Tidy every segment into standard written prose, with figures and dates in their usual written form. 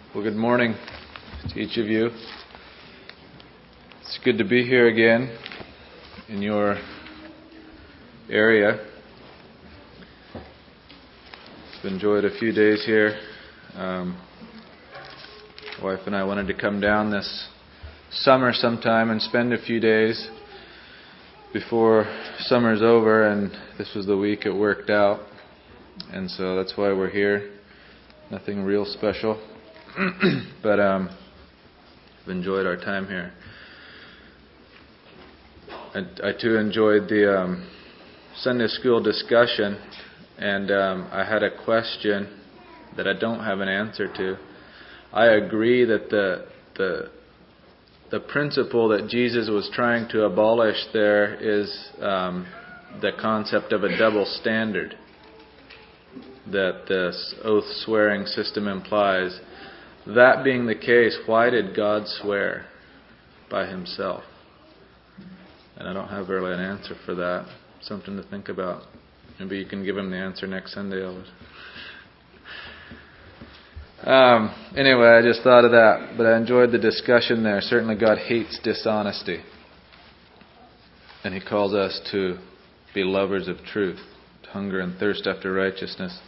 Well, good morning to each of you. It's good to be here again in your area. I've enjoyed a few days here. My wife and I wanted to come down this summer sometime and spend a few days before summer's over, and this was the week it worked out. And so that's why we're here. Nothing real special. But I've enjoyed our time here. I too enjoyed the Sunday school discussion, and I had a question that I don't have an answer to. I agree that the principle that Jesus was trying to abolish there is the concept of a double standard that this oath-swearing system implies. That being the case, why did God swear by Himself? And I don't have really an answer for that. Something to think about. Maybe you can give Him the answer next Sunday. Anyway, I just thought of that. But I enjoyed the discussion there. Certainly God hates dishonesty. And He calls us to be lovers of truth, to hunger and thirst after righteousness.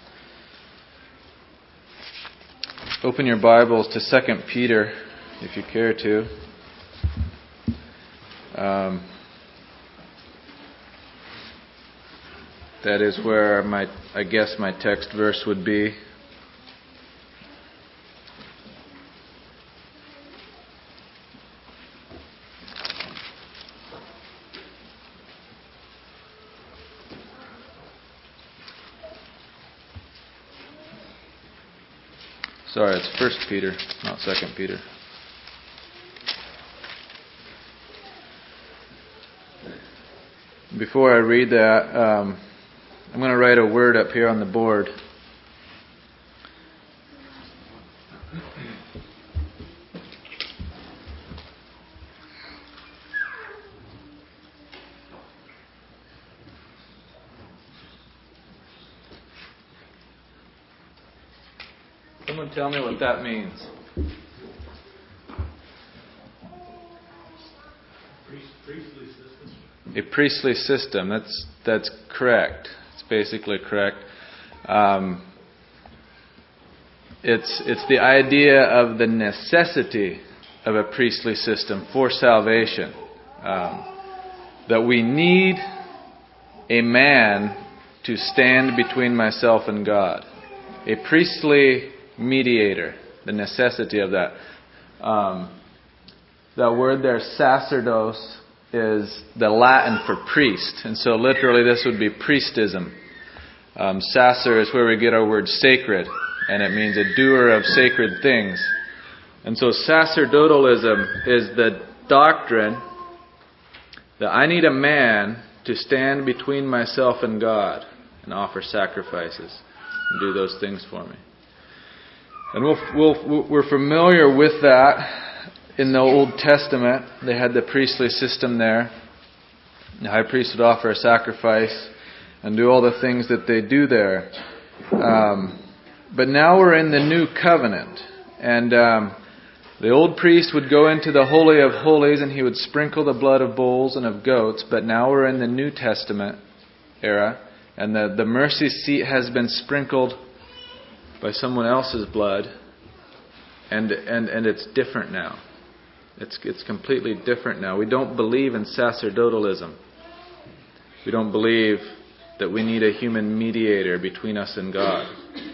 Open your Bibles to 2 Peter, if you care to. That is where I guess my text verse would be. Sorry, it's 1 Peter, not 2 Peter. Before I read that, I'm going to write a word up here on the board. Someone tell me what that means. Priestly system. A priestly system. That's correct. It's basically correct. It's the idea of the necessity of a priestly system for salvation. That we need a man to stand between myself and God. A priestly mediator, the necessity of that. That word there, sacerdos, is the Latin for priest. And so literally this would be priestism. Sacer is where we get our word sacred, and it means a doer of sacred things. And so sacerdotalism is the doctrine that I need a man to stand between myself and God and offer sacrifices and do those things for me. And we're familiar with that in the Old Testament. They had the priestly system there. The high priest would offer a sacrifice and do all the things that they do there. But now we're in the New Covenant. And the old priest would go into the Holy of Holies and he would sprinkle the blood of bulls and of goats. But now we're in the New Testament era. And the mercy seat has been sprinkled by someone else's blood, and it's different now. It's completely different now. We don't believe in sacerdotalism. We don't believe that we need a human mediator between us and God.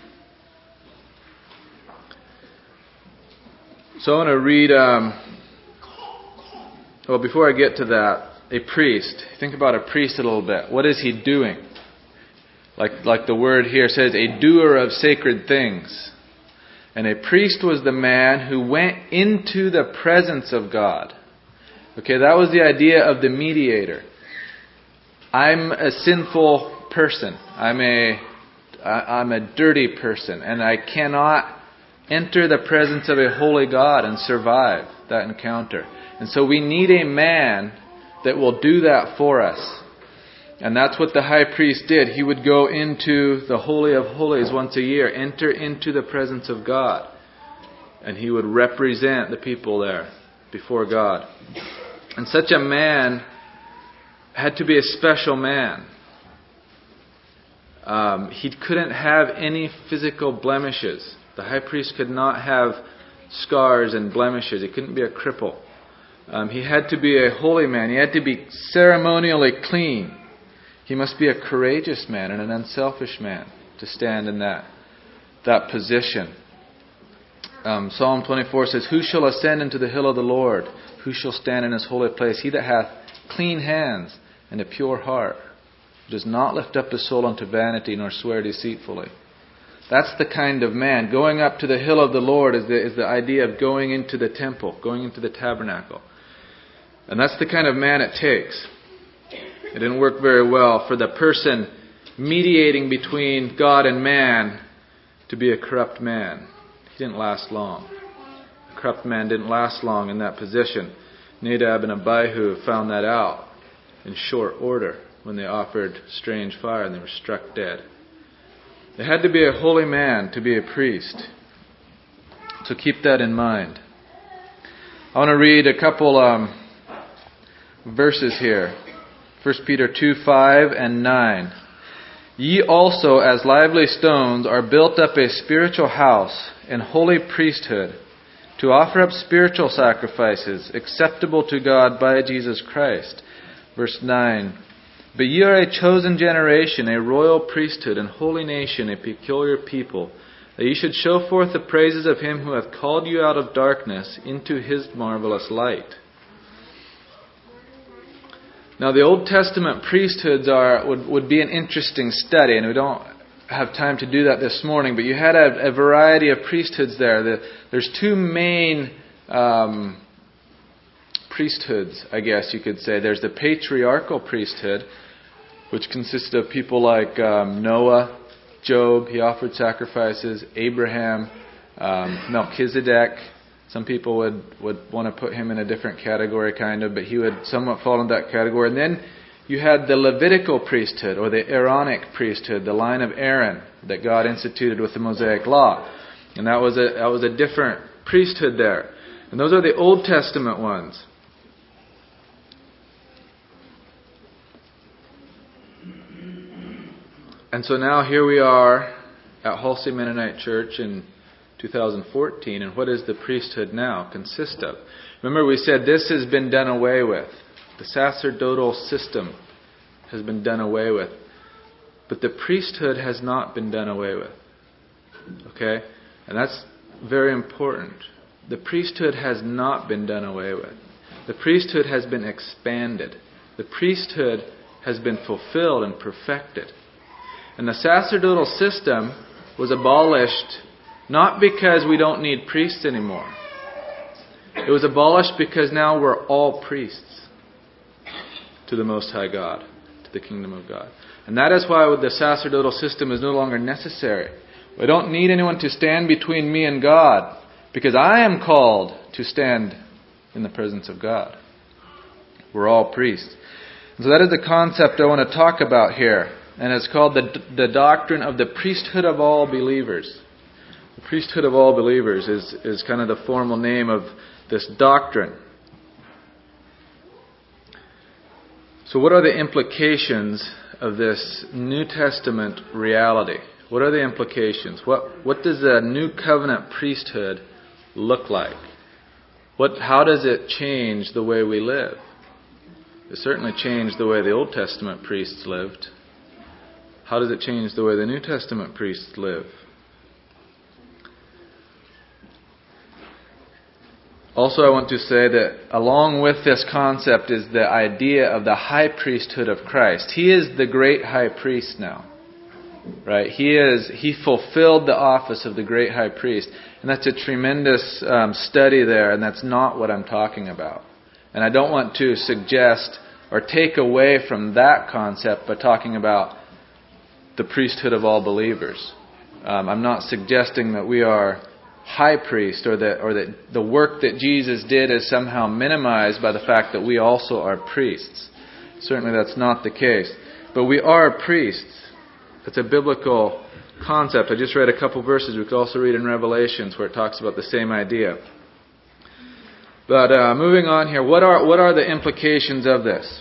So I want to read. Before I get to that, a priest. Think about a priest a little bit. What is he doing? Like the word here says, a doer of sacred things. And a priest was the man who went into the presence of God. Okay, that was the idea of the mediator. I'm a sinful person. I'm a dirty person. And I cannot enter the presence of a holy God and survive that encounter. And so we need a man that will do that for us. And that's what the high priest did. He would go into the Holy of Holies once a year, enter into the presence of God. And he would represent the people there before God. And such a man had to be a special man. He couldn't have any physical blemishes. The high priest could not have scars and blemishes. He couldn't be a cripple. He had to be a holy man. He had to be ceremonially clean. He must be a courageous man and an unselfish man to stand in that position. Psalm 24 says, "Who shall ascend into the hill of the Lord? Who shall stand in His holy place? He that hath clean hands and a pure heart, who does not lift up his soul unto vanity, nor swear deceitfully." That's the kind of man. Going up to the hill of the Lord is the idea of going into the temple, going into the tabernacle. And that's the kind of man it takes. It didn't work very well for the person mediating between God and man to be a corrupt man. He didn't last long. A corrupt man didn't last long in that position. Nadab and Abihu found that out in short order when they offered strange fire and they were struck dead. It had to be a holy man to be a priest. So keep that in mind. I want to read a couple verses here. 1 Peter 2:5 and 9. "Ye also, as lively stones, are built up a spiritual house and holy priesthood, to offer up spiritual sacrifices acceptable to God by Jesus Christ." Verse 9. "But ye are a chosen generation, a royal priesthood, and holy nation, a peculiar people, that ye should show forth the praises of Him who hath called you out of darkness into His marvelous light." Now, the Old Testament priesthoods would be an interesting study, and we don't have time to do that this morning, but you had a variety of priesthoods there. There's two main priesthoods, I guess you could say. There's the patriarchal priesthood, which consisted of people like Noah, Job, he offered sacrifices, Abraham, Melchizedek. Some people would want to put him in a different category, kind of, but he would somewhat fall in that category. And then you had the Levitical priesthood, or the Aaronic priesthood, the line of Aaron that God instituted with the Mosaic Law. And that was a different priesthood there. And those are the Old Testament ones. And so now here we are at Halsey Mennonite Church in 2014, and what does the priesthood now consist of? Remember, we said this has been done away with. The sacerdotal system has been done away with. But the priesthood has not been done away with. Okay? And that's very important. The priesthood has not been done away with. The priesthood has been expanded. The priesthood has been fulfilled and perfected. And the sacerdotal system was abolished not because we don't need priests anymore. It was abolished because now we're all priests to the Most High God, to the kingdom of God. And that is why the sacerdotal system is no longer necessary. We don't need anyone to stand between me and God, because I am called to stand in the presence of God. We're all priests. And so that is the concept I want to talk about here. And it's called the doctrine of the priesthood of all believers. The priesthood of all believers is kind of the formal name of this doctrine. So what are the implications of this New Testament reality? What are the implications? What does a new covenant priesthood look like? How does it change the way we live? It certainly changed the way the Old Testament priests lived. How does it change the way the New Testament priests live? Also, I want to say that along with this concept is the idea of the high priesthood of Christ. He is the great high priest now. Right? He fulfilled the office of the great high priest. And that's a tremendous study there, and that's not what I'm talking about. And I don't want to suggest or take away from that concept by talking about the priesthood of all believers. I'm not suggesting that we are high priest or that the work that Jesus did is somehow minimized by the fact that we also are priests. Certainly that's not the case. But we are priests. It's a biblical concept. I just read a couple verses. We could also read in Revelations where it talks about the same idea. But moving on here, what are the implications of this?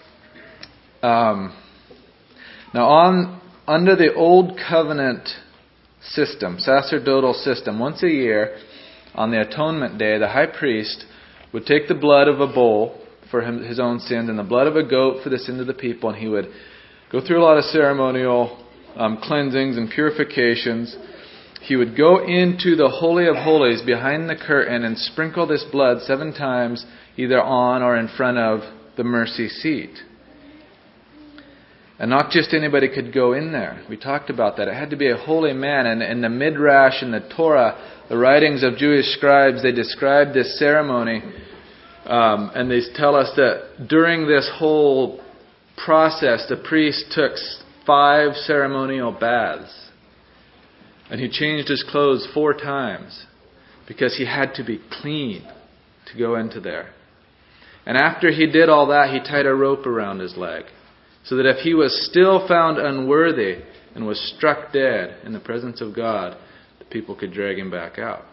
Now, under the Old Covenant system, sacerdotal system, once a year, on the Atonement Day, the high priest would take the blood of a bull for his own sins and the blood of a goat for the sins of the people, and he would go through a lot of ceremonial cleansings and purifications. He would go into the Holy of Holies behind the curtain and sprinkle this blood 7 times, either on or in front of the mercy seat. And not just anybody could go in there. We talked about that. It had to be a holy man. And in the Midrash and the Torah, the writings of Jewish scribes, they describe this ceremony. And they tell us that during this whole process, the priest took 5 ceremonial baths. And he changed his clothes 4 times because he had to be clean to go into there. And after he did all that, he tied a rope around his leg, so that if he was still found unworthy and was struck dead in the presence of God, the people could drag him back out.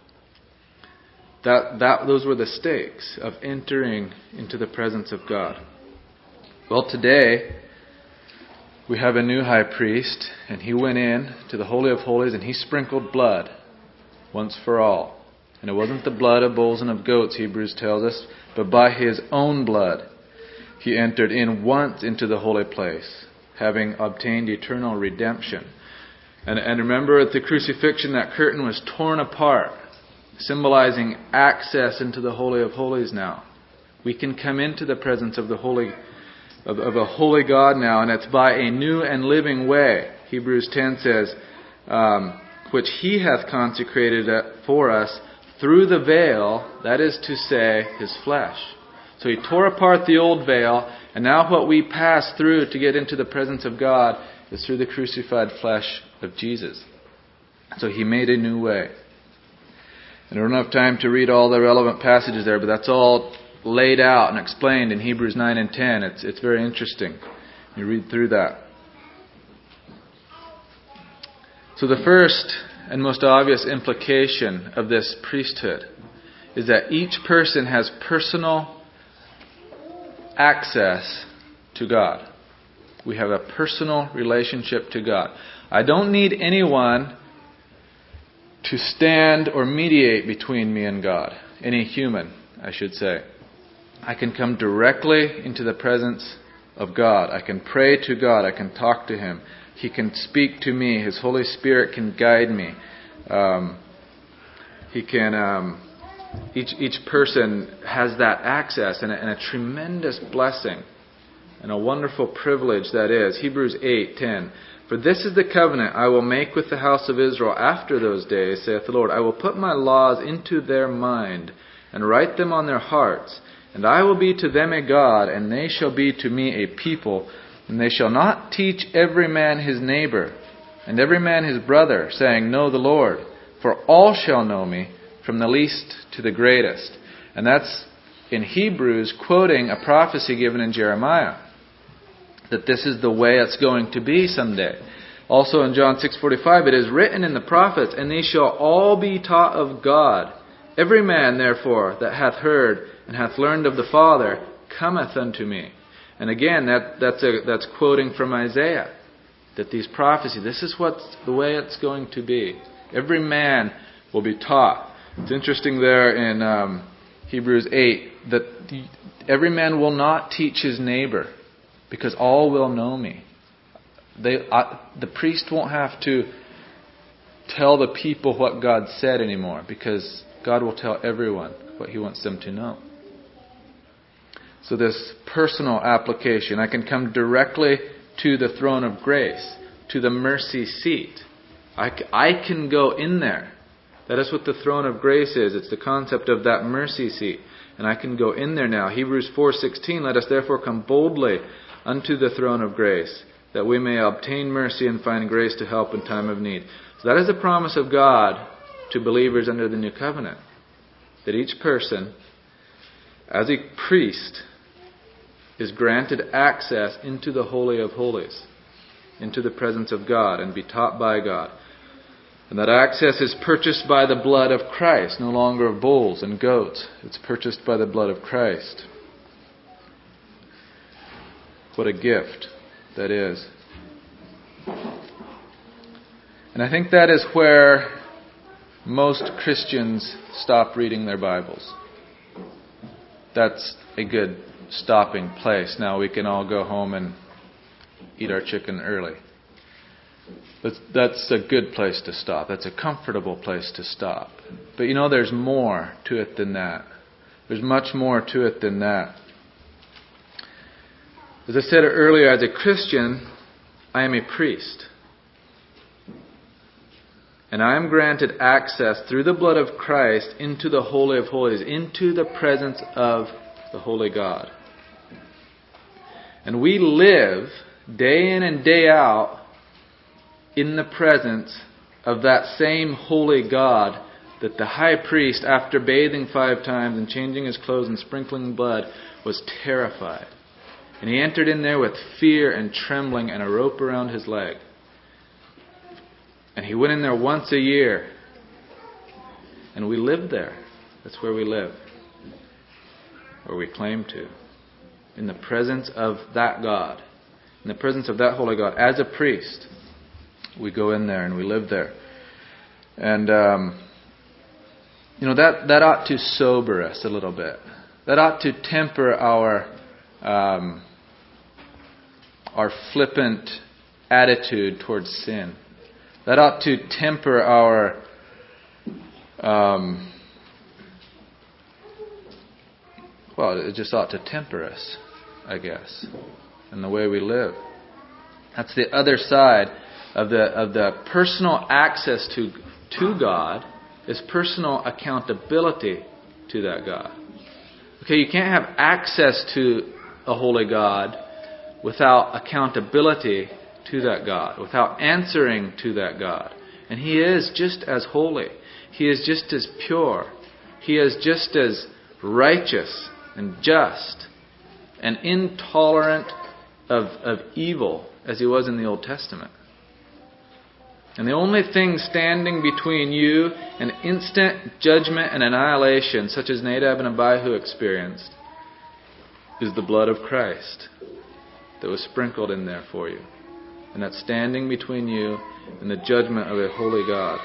Those were the stakes of entering into the presence of God. Well, today we have a new high priest, and he went in to the Holy of Holies and he sprinkled blood once for all. And it wasn't the blood of bulls and of goats, Hebrews tells us, but by his own blood he entered in once into the holy place, having obtained eternal redemption. And remember, at the crucifixion, that curtain was torn apart, symbolizing access into the Holy of Holies now. We can come into the presence of the holy of a holy God now, and it's by a new and living way. Hebrews 10 says, which he hath consecrated for us through the veil, that is to say, his flesh. So he tore apart the old veil, and now what we pass through to get into the presence of God is through the crucified flesh of Jesus. So he made a new way. And I don't have time to read all the relevant passages there, but that's all laid out and explained in Hebrews 9 and 10. It's very interesting. You read through that. So the first and most obvious implication of this priesthood is that each person has personal access to God. We have a personal relationship to God. I don't need anyone to stand or mediate between me and God. Any human, I should say. I can come directly into the presence of God. I can pray to God. I can talk to Him. He can speak to me. His Holy Spirit can guide me. Each person has that access, and a tremendous blessing and a wonderful privilege that is. Hebrews 8:10. For this is the covenant I will make with the house of Israel after those days, saith the Lord. I will put my laws into their mind and write them on their hearts. And I will be to them a God, and they shall be to me a people. And they shall not teach every man his neighbor, and every man his brother, saying, Know the Lord. For all shall know me, from the least to the greatest. And that's in Hebrews quoting a prophecy given in Jeremiah, that this is the way it's going to be someday. Also in John 6:45, it is written in the prophets, And they shall all be taught of God. Every man, therefore, that hath heard and hath learned of the Father, cometh unto me. And again, that's quoting from Isaiah, that these prophecies, this is the way it's going to be. Every man will be taught. It's interesting there in Hebrews 8 that every man will not teach his neighbor, because all will know me. The priest won't have to tell the people what God said anymore, because God will tell everyone what He wants them to know. So this personal application, I can come directly to the throne of grace, to the mercy seat. I can go in there. That is what the throne of grace is. It's the concept of that mercy seat. And I can go in there now. Hebrews 4:16, let us therefore come boldly unto the throne of grace, that we may obtain mercy and find grace to help in time of need. So that is the promise of God to believers under the new covenant. That each person, as a priest, is granted access into the Holy of Holies. into the presence of God and be taught by God. And that access is purchased by the blood of Christ, no longer of bulls and goats. It's purchased by the blood of Christ. What a gift that is. And I think that is where most Christians stop reading their Bibles. That's a good stopping place. Now we can all go home and eat our chicken early. That's a good place to stop. That's a comfortable place to stop. But there's more to it than that. There's much more to it than that. As I said earlier, as a Christian, I am a priest. And I am granted access through the blood of Christ into the Holy of Holies, into the presence of the Holy God. And we live day in and day out in the presence of that same holy God that the high priest, after bathing 5 times and changing his clothes and sprinkling blood, was terrified. And he entered in there with fear and trembling and a rope around his leg. And he went in there once a year. And we live there. That's where we live. Or we claim to. In the presence of that God. In the presence of that holy God. As a priest, we go in there and we live there. And, that ought to sober us a little bit. That ought to temper our flippant attitude towards sin. That ought to temper our it just ought to temper us, I guess, in the way we live. That's the other side of the personal access to God, is personal accountability to that God. Okay, you can't have access to a holy God without accountability to that God, without answering to that God. And He is just as holy. He is just as pure. He is just as righteous and just and intolerant of evil as He was in the Old Testament. And the only thing standing between you and instant judgment and annihilation, such as Nadab and Abihu experienced, is the blood of Christ that was sprinkled in there for you. And that's standing between you and the judgment of a holy God.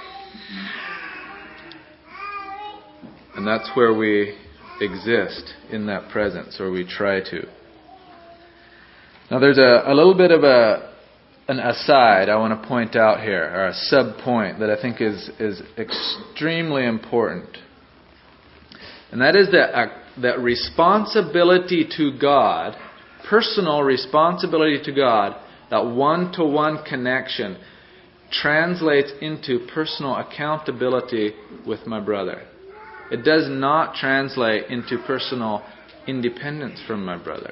And that's where we exist, in that presence, or we try to. Now there's a little bit of an aside I want to point out here, or a sub-point that I think is extremely important. And that is that responsibility to God, personal responsibility to God, that one-to-one connection translates into personal accountability with my brother. It does not translate into personal independence from my brother.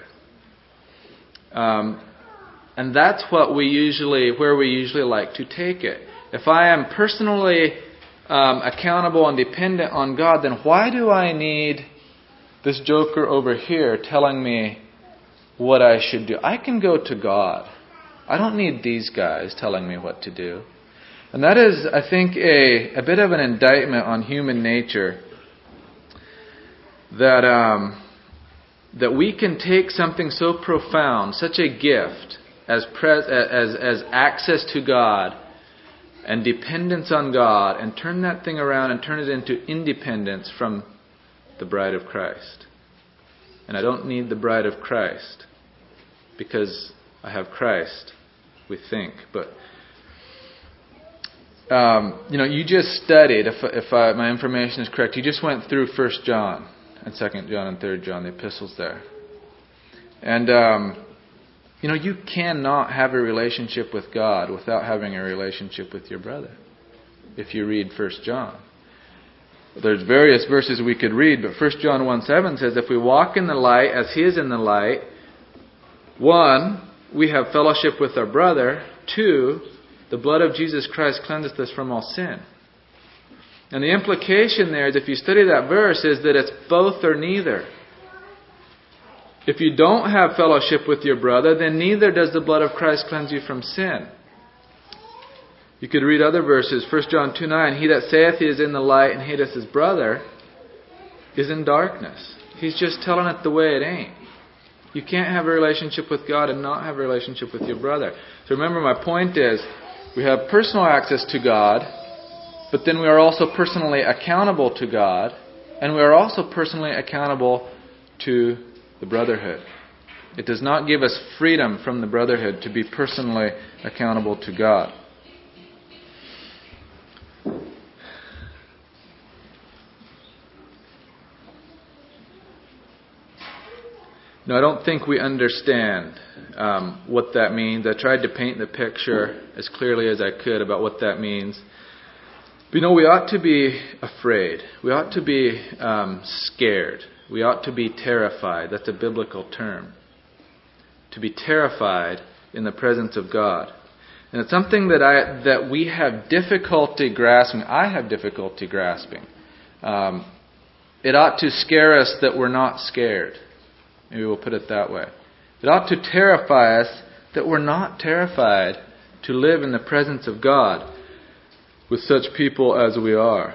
And that's where we usually like to take it. If I am personally accountable and dependent on God, then why do I need this joker over here telling me what I should do? I can go to God. I don't need these guys telling me what to do. And that is, I think, a bit of an indictment on human nature, that we can take something so profound, such a gift as access to God and dependence on God, and turn that thing around and turn it into independence from the bride of Christ. And I don't need the bride of Christ because I have Christ, we think. But you just studied, if my information is correct, you just went through 1 John and 2 John and 3 John, the epistles there. And you cannot have a relationship with God without having a relationship with your brother. If you read 1 John. There's various verses we could read, but 1 John 1:7 says, if we walk in the light as He is in the light, 1, we have fellowship with our brother. 2, the blood of Jesus Christ cleanseth us from all sin. And the implication there is, if you study that verse, is that it's both or neither. If you don't have fellowship with your brother, then neither does the blood of Christ cleanse you from sin. You could read other verses. 1 John 2:9, he that saith he is in the light and hateth his brother is in darkness. He's just telling it the way it ain't. You can't have a relationship with God and not have a relationship with your brother. So remember, my point is, we have personal access to God, but then we are also personally accountable to God, and we are also personally accountable to the brotherhood. It does not give us freedom from the brotherhood to be personally accountable to God. No, I don't think we understand what that means. I tried to paint the picture as clearly as I could about what that means. But we ought to be afraid. We ought to be scared. We ought to be terrified. That's a biblical term. To be terrified in the presence of God. And it's something that we have difficulty grasping. I have difficulty grasping. It ought to scare us that we're not scared. Maybe we'll put it that way. It ought to terrify us that we're not terrified to live in the presence of God with such people as we are.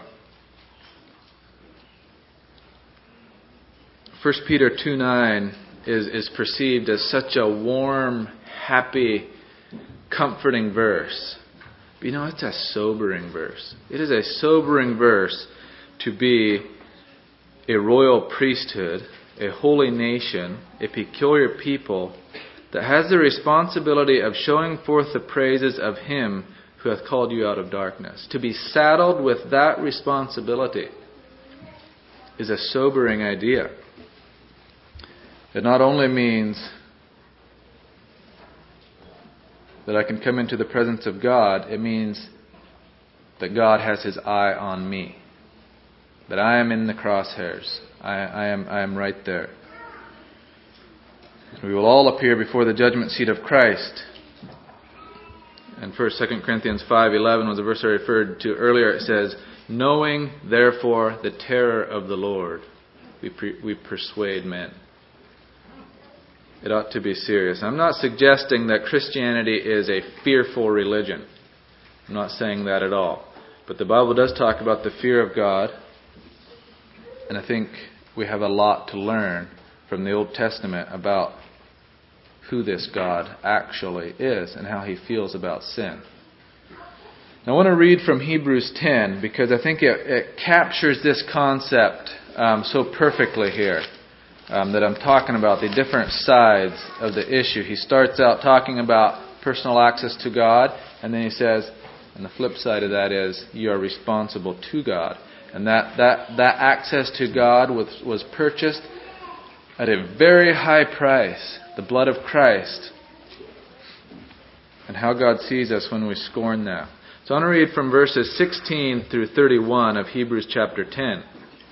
1 Peter 2:9 is perceived as such a warm, happy, comforting verse. But it's a sobering verse. It is a sobering verse to be a royal priesthood, a holy nation, a peculiar people that has the responsibility of showing forth the praises of Him who hath called you out of darkness. To be saddled with that responsibility is a sobering idea. It not only means that I can come into the presence of God, it means that God has His eye on me. That I am in the crosshairs. I am right there. We will all appear before the judgment seat of Christ. And 2 Corinthians 5:11 was a verse I referred to earlier. It says, knowing therefore the terror of the Lord, we persuade men. It ought to be serious. I'm not suggesting that Christianity is a fearful religion. I'm not saying that at all. But the Bible does talk about the fear of God. And I think we have a lot to learn from the Old Testament about who this God actually is and how He feels about sin. Now, I want to read from Hebrews 10 because I think it captures this concept so perfectly here that I'm talking about, the different sides of the issue. He starts out talking about personal access to God, and then he says, and the flip side of that is, you are responsible to God. And that access to God was purchased at a very high price, the blood of Christ, and how God sees us when we scorn that. So I want to read from verses 16 through 31 of Hebrews chapter 10.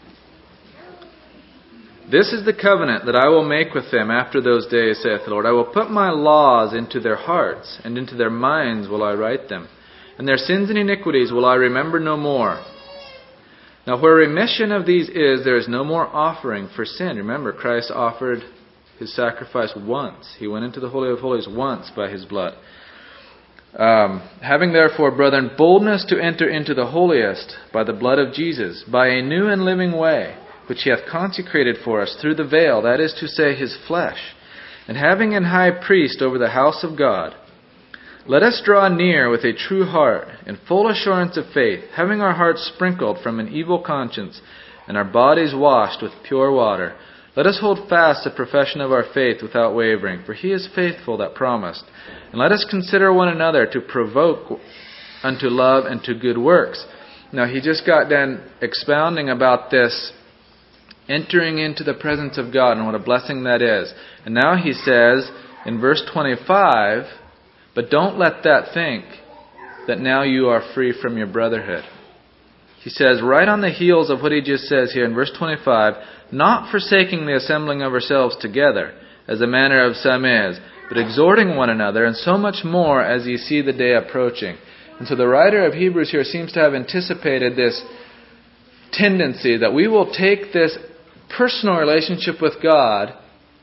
This is the covenant that I will make with them after those days, saith the Lord. I will put my laws into their hearts, and into their minds will I write them. And their sins and iniquities will I remember no more. Now where remission of these is, there is no more offering for sin. Remember, Christ offered His sacrifice once. He went into the Holy of Holies once by His blood. Having therefore, brethren, boldness to enter into the holiest by the blood of Jesus, by a new and living way, which He hath consecrated for us through the veil, that is to say, His flesh. And having an high priest over the house of God, let us draw near with a true heart, in full assurance of faith, having our hearts sprinkled from an evil conscience, and our bodies washed with pure water. Let us hold fast the profession of our faith without wavering, for He is faithful that promised. And let us consider one another to provoke unto love and to good works. Now, he just got done expounding about this entering into the presence of God and what a blessing that is. And now he says in verse 25, but don't let that think that now you are free from your brotherhood. He says right on the heels of what he just says here in verse 25, not forsaking the assembling of ourselves together, as the manner of some is, but exhorting one another, and so much more as ye see the day approaching. And so the writer of Hebrews here seems to have anticipated this tendency that we will take this personal relationship with God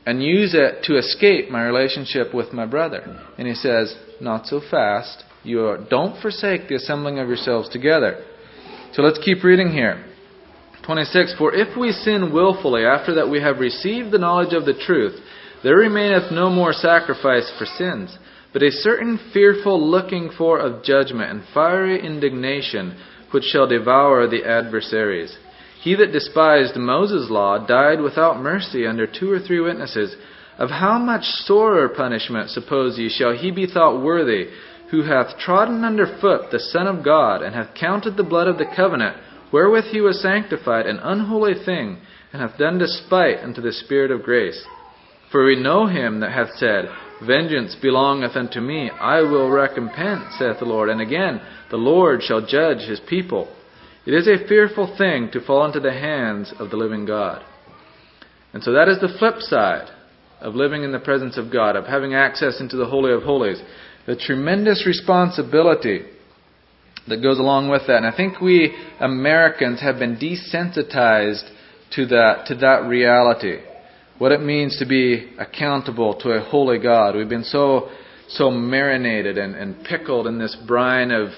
and use it to escape my relationship with my brother. And he says, not so fast. Don't forsake the assembling of yourselves together. So let's keep reading here. 26, for if we sin willfully after that we have received the knowledge of the truth, there remaineth no more sacrifice for sins, but a certain fearful looking for of judgment and fiery indignation, which shall devour the adversaries. He that despised Moses' law died without mercy under 2 or 3 witnesses. Of how much sorer punishment, suppose ye, shall he be thought worthy, who hath trodden under foot the Son of God, and hath counted the blood of the covenant, wherewith he was sanctified, an unholy thing, and hath done despite unto the Spirit of grace? For we know him that hath said, vengeance belongeth unto me, I will recompense, saith the Lord. And again, the Lord shall judge his people. It is a fearful thing to fall into the hands of the living God. And so that is the flip side of living in the presence of God, of having access into the Holy of Holies. The tremendous responsibility that goes along with that. And I think we Americans have been desensitized to that reality. What it means to be accountable to a holy God. We've been so marinated and pickled in this brine of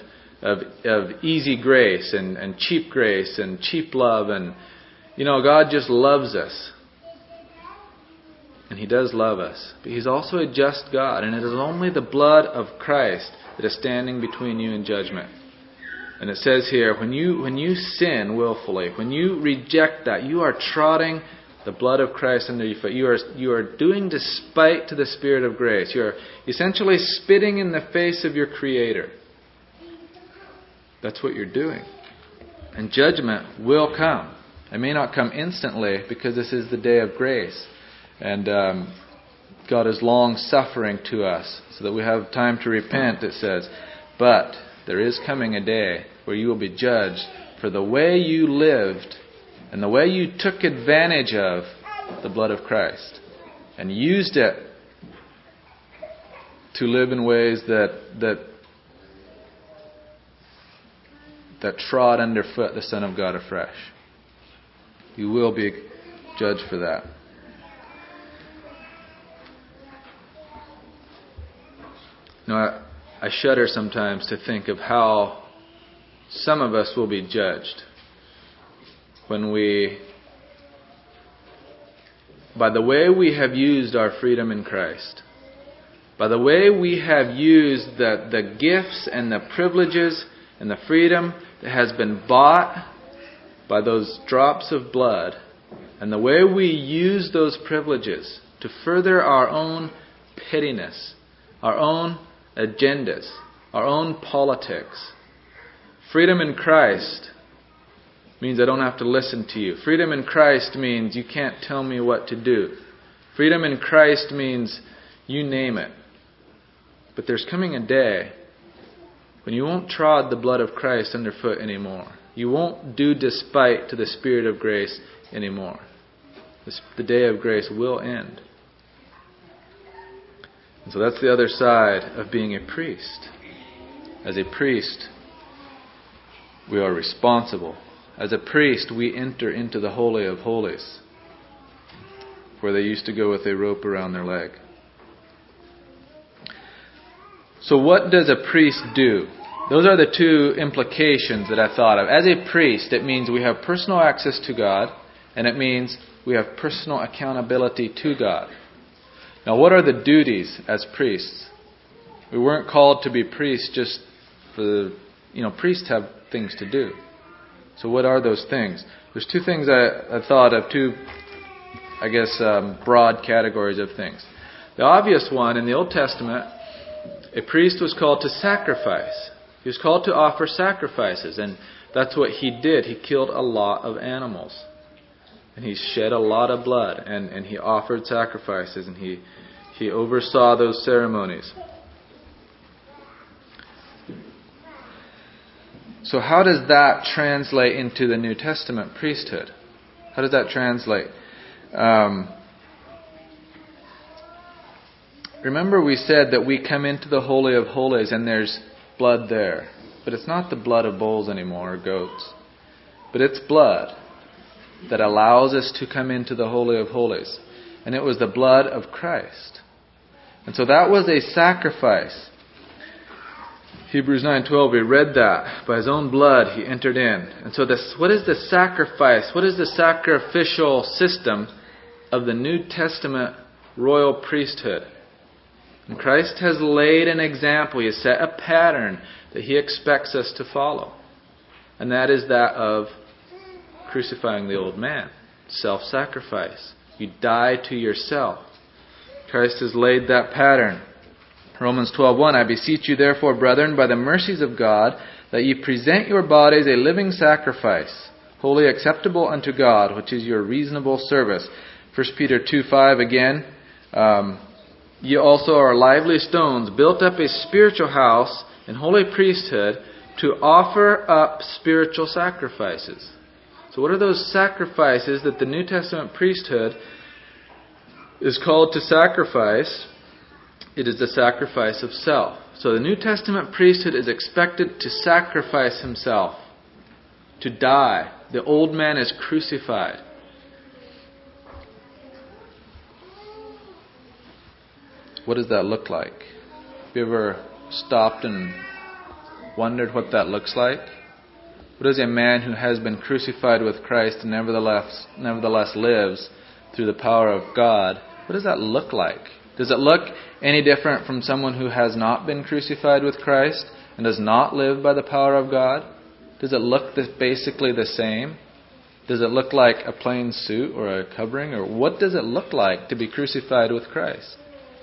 easy grace and cheap grace and cheap love. And, God just loves us. And He does love us. But He's also a just God. And it is only the blood of Christ that is standing between you and judgment. And it says here, when you sin willfully, when you reject that, you are trotting the blood of Christ under your foot. You are doing despite to the Spirit of grace. You are essentially spitting in the face of your Creator. That's what you're doing. And judgment will come. It may not come instantly because this is the day of grace. And God is long suffering to us so that we have time to repent, it says. But there is coming a day where you will be judged for the way you lived and the way you took advantage of the blood of Christ and used it to live in ways that trod underfoot the Son of God afresh. You will be judged for that. I shudder sometimes to think of how some of us will be judged when by the way we have used our freedom in Christ, by the way we have used the gifts and the privileges and the freedom that has been bought by those drops of blood, and the way we use those privileges to further our own pettiness, our own agendas, our own politics. Freedom in Christ means I don't have to listen to you. Freedom in Christ means you can't tell me what to do. Freedom in Christ means you name it. But there's coming a day when you won't trod the blood of Christ underfoot anymore. You won't do despite to the Spirit of grace anymore. The day of grace will end. And so that's the other side of being a priest. As a priest, we are responsible. As a priest, we enter into the Holy of Holies, where they used to go with a rope around their leg. So what does a priest do? Those are the two implications that I thought of. As a priest, it means we have personal access to God, and it means we have personal accountability to God. Now, what are the duties as priests? We weren't called to be priests just for priests have things to do. So what are those things? There's two things I thought of, broad categories of things. The obvious one in the Old Testament, a priest was called to sacrifice. He was called to offer sacrifices, and that's what he did. He killed a lot of animals. And he shed a lot of blood, and he offered sacrifices, and he oversaw those ceremonies. So how does that translate into the New Testament priesthood? How does that translate? Remember we said that we come into the Holy of Holies and there's blood there. But it's not the blood of bulls anymore, or goats. But it's blood that allows us to come into the Holy of Holies. and it was the blood of Christ. And so that was a sacrifice. Hebrews 9:12, we read that. By His own blood He entered in. And so what is the sacrifice? What is the sacrificial system of the New Testament royal priesthood? And Christ has laid an example. He has set a pattern that He expects us to follow. And that is that of crucifying the old man. Self-sacrifice. You die to yourself. Christ has laid that pattern. Romans 12:1, I beseech you therefore, brethren, by the mercies of God, that ye present your bodies a living sacrifice, wholly acceptable unto God, which is your reasonable service. 1 Peter 2:5 again, ye also are lively stones, built up a spiritual house and holy priesthood, to offer up spiritual sacrifices. So what are those sacrifices that the New Testament priesthood is called to sacrifice? It is the sacrifice of self. So the New Testament priesthood is expected to sacrifice himself, to die. The old man is crucified. What does that look like? Have you ever stopped and wondered what that looks like? What is a man who has been crucified with Christ and nevertheless lives through the power of God? What does that look like? Does it look any different from someone who has not been crucified with Christ and does not live by the power of God? Does it look basically the same? Does it look like a plain suit or a covering? Or what does it look like to be crucified with Christ?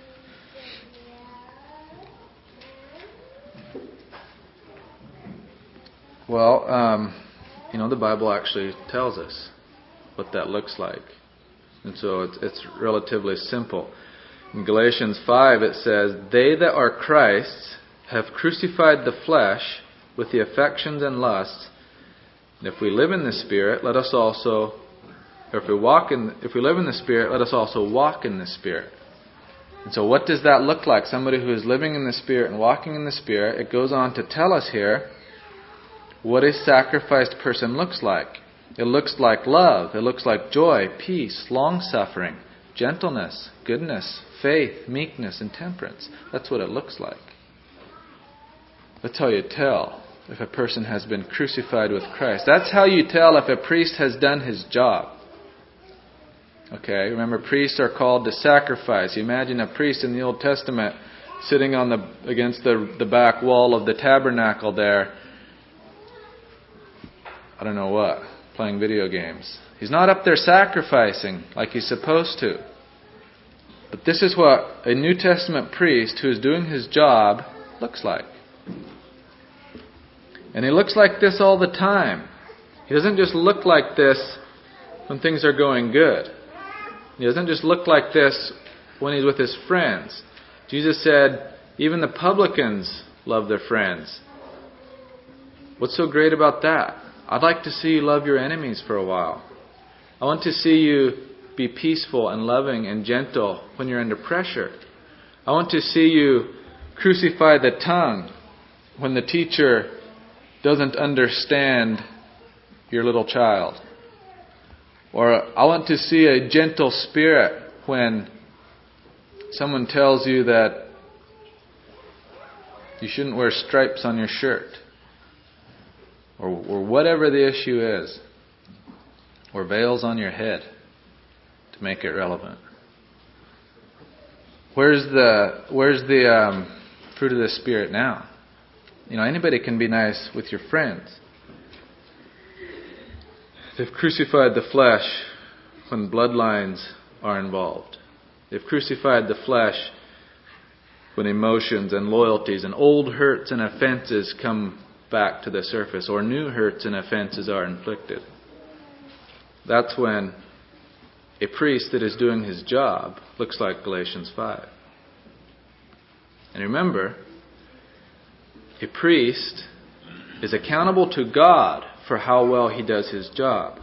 Well, the Bible actually tells us what that looks like. And so it's relatively simple. In Galatians 5 it says, they that are Christ's have crucified the flesh with the affections and lusts. And if we live in the Spirit, let us also, or if we live in the Spirit, let us also walk in the Spirit. And so what does that look like? Somebody who is living in the Spirit and walking in the Spirit, it goes on to tell us here what a sacrificed person looks like. It looks like love. It looks like joy, peace, long-suffering, gentleness, goodness, faith, meekness, and temperance. That's what it looks like. That's how you tell if a person has been crucified with Christ. That's how you tell if a priest has done his job. Okay, remember, priests are called to sacrifice. You imagine a priest in the Old Testament sitting against the back wall of the tabernacle there. I don't know what, playing video games. He's not up there sacrificing like he's supposed to. But this is what a New Testament priest who is doing his job looks like. And he looks like this all the time. He doesn't just look like this when things are going good. He doesn't just look like this when he's with his friends. Jesus said, even the publicans love their friends. What's so great about that? I'd like to see you love your enemies for a while. I want to see you be peaceful and loving and gentle when you're under pressure. I want to see you crucify the tongue when the teacher doesn't understand your little child. Or I want to see a gentle spirit when someone tells you that you shouldn't wear stripes on your shirt. Or whatever the issue is. Or veils on your head to make it relevant. Where's the fruit of the Spirit now? Anybody can be nice with your friends. They've crucified the flesh when bloodlines are involved. They've crucified the flesh when emotions and loyalties and old hurts and offenses come back to the surface, or new hurts and offenses are inflicted. That's when a priest that is doing his job looks like Galatians 5. And remember, a priest is accountable to God for how well he does his job.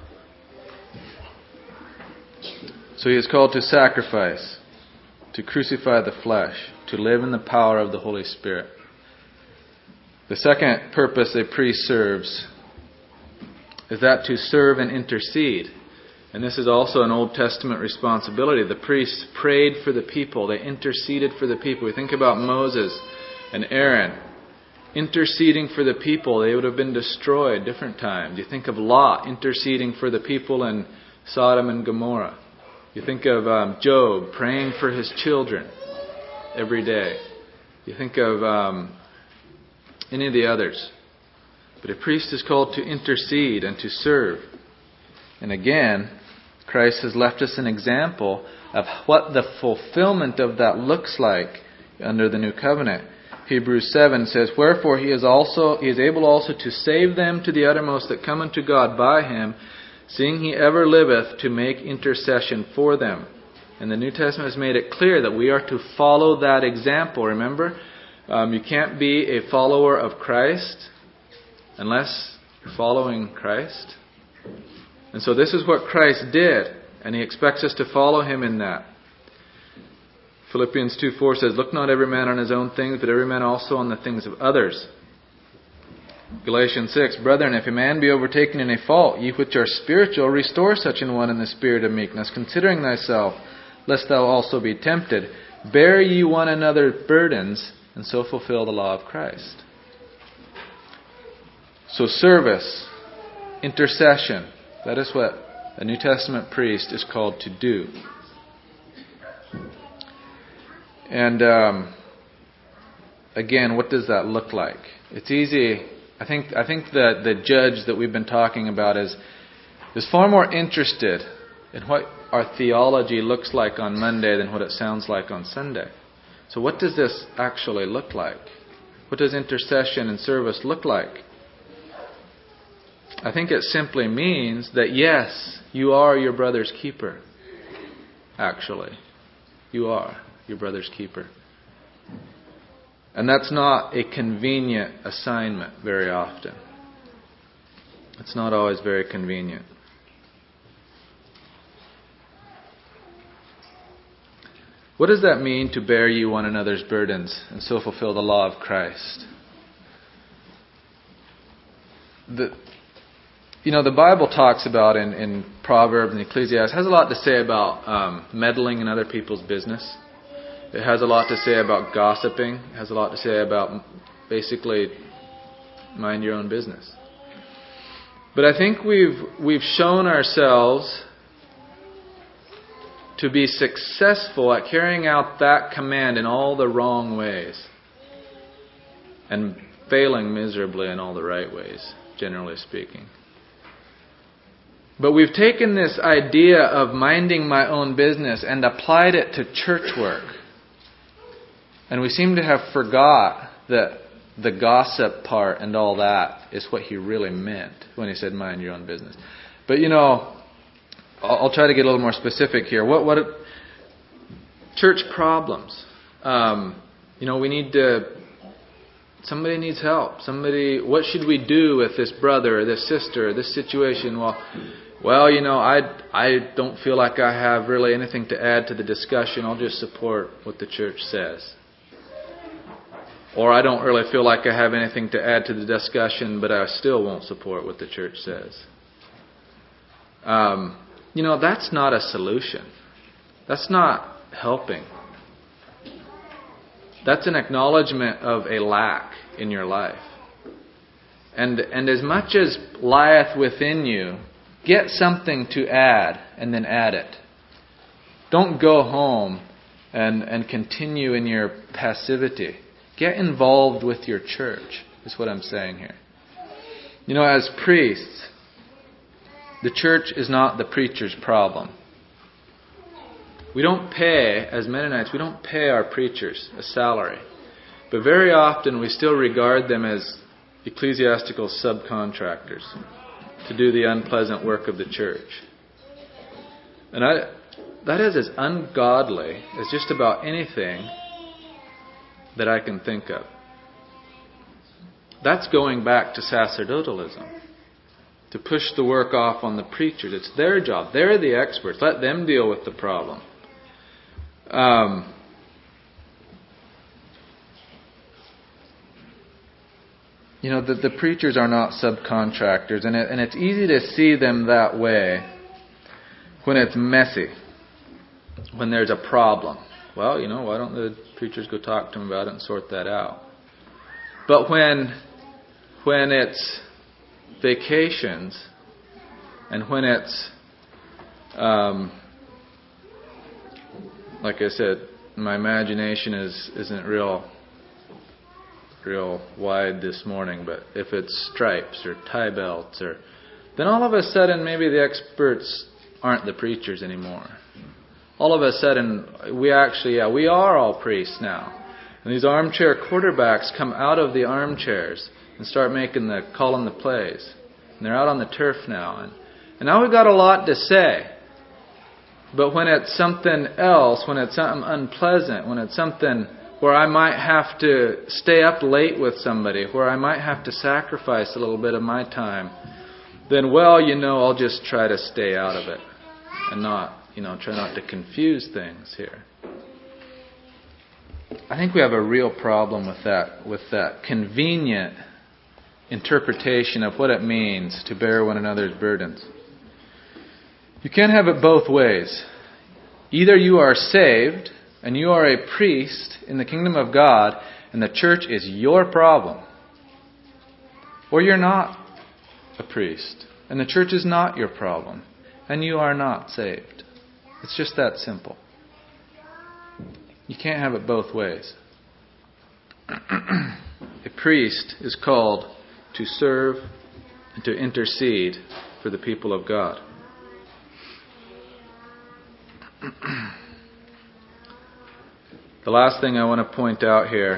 So he is called to sacrifice, to crucify the flesh, to live in the power of the Holy Spirit. The second purpose a priest serves is that to serve and intercede. And this is also an Old Testament responsibility. The priests prayed for the people. They interceded for the people. We think about Moses and Aaron interceding for the people. They would have been destroyed different times. You think of Lot interceding for the people in Sodom and Gomorrah. You think of Job praying for his children every day. You think of any of the others. But a priest is called to intercede and to serve. And again, Christ has left us an example of what the fulfillment of that looks like under the new covenant. Hebrews 7 says, "Wherefore he is able also to save them to the uttermost that come unto God by him, seeing he ever liveth to make intercession for them." And the New Testament has made it clear that we are to follow that example. Remember, you can't be a follower of Christ unless you're following Christ. And so this is what Christ did, and He expects us to follow Him in that. Philippians 2:4 says, "Look not every man on his own things, but every man also on the things of others." Galatians 6, "Brethren, if a man be overtaken in a fault, ye which are spiritual, restore such an one in the spirit of meekness, considering thyself, lest thou also be tempted. Bear ye one another's burdens, and so fulfill the law of Christ." So service, intercession, that is what a New Testament priest is called to do. And again, what does that look like? It's easy. I think that the judge that we've been talking about is far more interested in what our theology looks like on Monday than what it sounds like on Sunday. So what does this actually look like? What does intercession and service look like? I think it simply means that yes, you are your brother's keeper. Actually, you are your brother's keeper. And that's not a convenient assignment very often. It's not always very convenient. What does that mean, to bear ye one another's burdens and so fulfill the law of Christ? The Bible talks about in Proverbs and Ecclesiastes, has a lot to say about meddling in other people's business. It has a lot to say about gossiping. It has a lot to say about basically mind your own business. But I think we've shown ourselves to be successful at carrying out that command in all the wrong ways and failing miserably in all the right ways, generally speaking. But we've taken this idea of minding my own business and applied it to church work. And we seem to have forgot that the gossip part and all that is what He really meant when He said mind your own business. But I'll try to get a little more specific here. What church problems? We need to. Somebody needs help. What should we do with this brother or this sister or this situation? Well, I don't feel like I have really anything to add to the discussion. I'll just support what the church says. Or I don't really feel like I have anything to add to the discussion, but I still won't support what the church says. That's not a solution. That's not helping. That's an acknowledgement of a lack in your life. And as much as lieth within you, get something to add and then add it. Don't go home and continue in your passivity. Get involved with your church, is what I'm saying here. As priests, the church is not the preacher's problem. We don't pay, as Mennonites, we don't pay our preachers a salary. But very often we still regard them as ecclesiastical subcontractors to do the unpleasant work of the church. And that is as ungodly as just about anything that I can think of. That's going back to sacerdotalism. To push the work off on the preachers. It's their job. They're the experts. Let them deal with the problem. The preachers are not subcontractors, and it's easy to see them that way. when it's messy, when there's a problem. Well, why don't the preachers go talk to them about it and sort that out? But when it's vacations, and when it's, like I said, my imagination isn't real wide this morning, but if it's stripes or tie belts, then all of a sudden maybe the experts aren't the preachers anymore. All of a sudden we are all priests now. And these armchair quarterbacks come out of the armchairs and start calling the plays. And they're out on the turf now. And now we've got a lot to say. But when it's something else, when it's something unpleasant, when it's something where I might have to stay up late with somebody, where I might have to sacrifice a little bit of my time, then, I'll just try to stay out of it and try not to confuse things here. I think we have a real problem with that convenient interpretation of what it means to bear one another's burdens. You can't have it both ways. Either you are saved and you are a priest in the kingdom of God and the church is your problem, or you're not a priest and the church is not your problem and you are not saved. It's just that simple. You can't have it both ways. A priest is called to serve and to intercede for the people of God. The last thing I want to point out here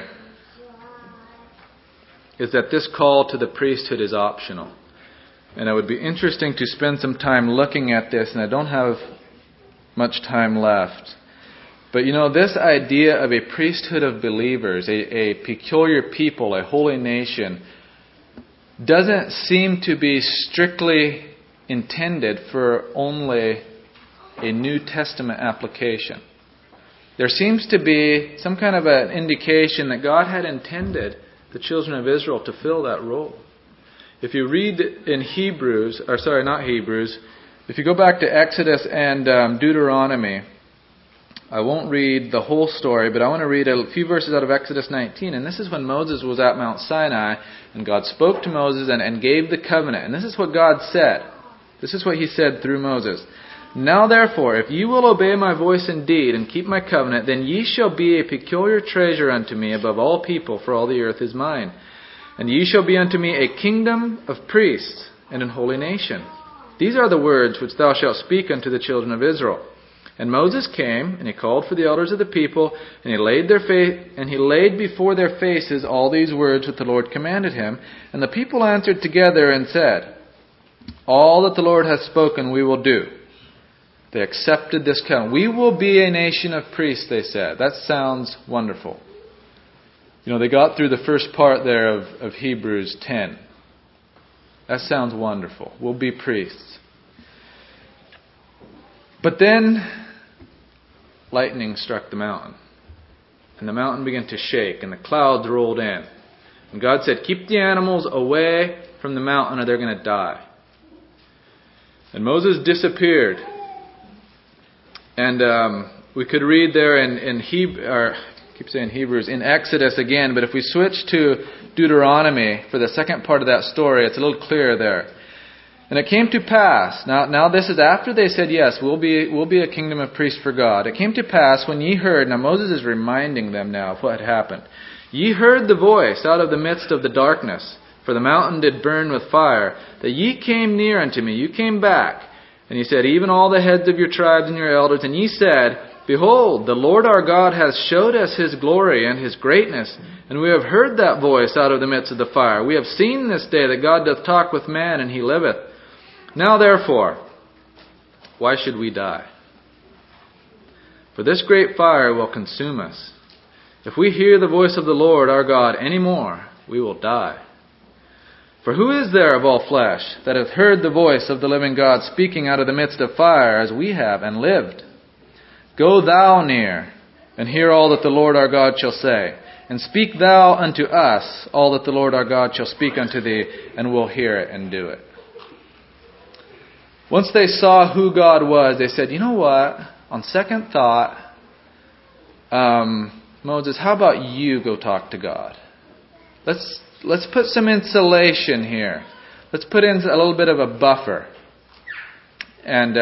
is that this call to the priesthood is optional. And it would be interesting to spend some time looking at this, and I don't have much time left. But this idea of a priesthood of believers, a peculiar people, a holy nation, doesn't seem to be strictly intended for only a New Testament application. There seems to be some kind of an indication that God had intended the children of Israel to fill that role. If you read in if you go back to Exodus and Deuteronomy, I won't read the whole story, but I want to read a few verses out of Exodus 19. And this is when Moses was at Mount Sinai, and God spoke to Moses and gave the covenant. And this is what God said. This is what He said through Moses. Now therefore, if you will obey my voice indeed, and keep my covenant, then ye shall be a peculiar treasure unto me above all people, for all the earth is mine. And ye shall be unto me a kingdom of priests, and an holy nation. These are the words which thou shalt speak unto the children of Israel. And Moses came, and he called for the elders of the people, and he laid before their faces all these words which the Lord commanded him. And the people answered together and said, All that the Lord hath spoken we will do. They accepted this covenant. We will be a nation of priests, they said. That sounds wonderful. They got through the first part there of Hebrews 10. That sounds wonderful. We'll be priests. But then lightning struck the mountain. And the mountain began to shake, and the clouds rolled in. And God said, keep the animals away from the mountain or they're going to die. And Moses disappeared. And we could read there in Hebrews, in Exodus again, but if we switch to Deuteronomy for the second part of that story, it's a little clearer there. And it came to pass, now this is after they said, yes, we'll be a kingdom of priests for God. It came to pass when ye heard, now Moses is reminding them now of what had happened. Ye heard the voice out of the midst of the darkness, for the mountain did burn with fire, that ye came near unto me, you came back. And he said, even all the heads of your tribes and your elders, and ye said, Behold, the Lord our God hath showed us His glory and His greatness, and we have heard that voice out of the midst of the fire. We have seen this day that God doth talk with man, and He liveth. Now therefore, why should we die? For this great fire will consume us. If we hear the voice of the Lord our God any more, we will die. For who is there of all flesh that hath heard the voice of the living God speaking out of the midst of fire as we have, and lived? Go thou near, and hear all that the Lord our God shall say. And speak thou unto us all that the Lord our God shall speak unto thee, and we'll hear it and do it. Once they saw who God was, they said, you know what? On second thought, Moses, how about you go talk to God? Let's put some insulation here. Let's put in a little bit of a buffer. And,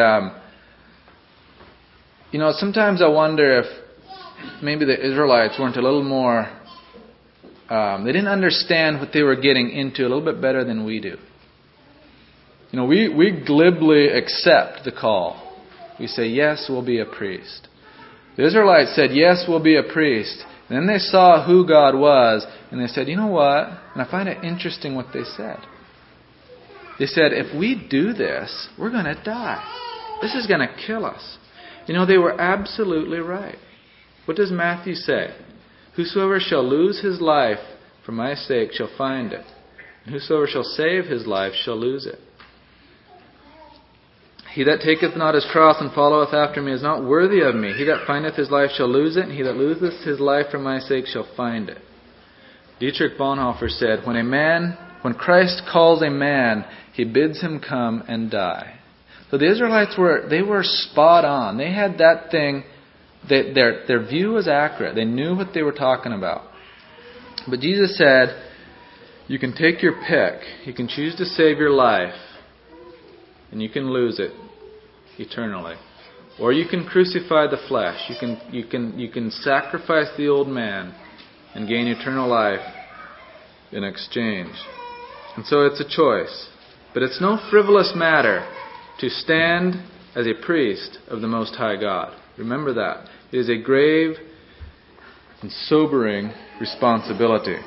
sometimes I wonder if maybe the Israelites weren't a little more, they didn't understand what they were getting into a little bit better than we do. We glibly accept the call. We say, yes, we'll be a priest. The Israelites said, yes, we'll be a priest. And then they saw who God was, and they said, you know what? And I find it interesting what they said. They said, if we do this, we're going to die. This is going to kill us. They were absolutely right. What does Matthew say? Whosoever shall lose his life for my sake shall find it. And whosoever shall save his life shall lose it. He that taketh not his cross and followeth after me is not worthy of me. He that findeth his life shall lose it, and he that loseth his life for my sake shall find it. Dietrich Bonhoeffer said, when Christ calls a man, he bids him come and die. So the Israelites were spot on. They had that thing, their view was accurate. They knew what they were talking about. But Jesus said, you can take your pick. You can choose to save your life, and you can lose it eternally. Or you can crucify the flesh. You can sacrifice the old man and gain eternal life in exchange. And so it's a choice. But it's no frivolous matter to stand as a priest of the Most High God. Remember that. It is a grave and sobering responsibility.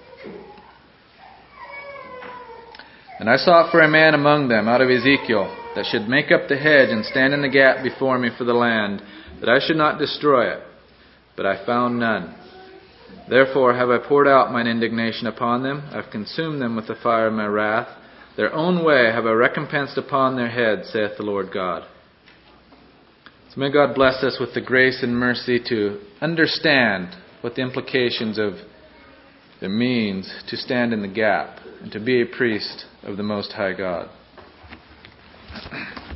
And I sought for a man among them, out of Ezekiel, that should make up the hedge and stand in the gap before me for the land, that I should not destroy it. But I found none. Therefore have I poured out mine indignation upon them. I have consumed them with the fire of my wrath. Their own way have I recompensed upon their heads, saith the Lord God. So may God bless us with the grace and mercy to understand what the implications of it means to stand in the gap and to be a priest of the Most High God.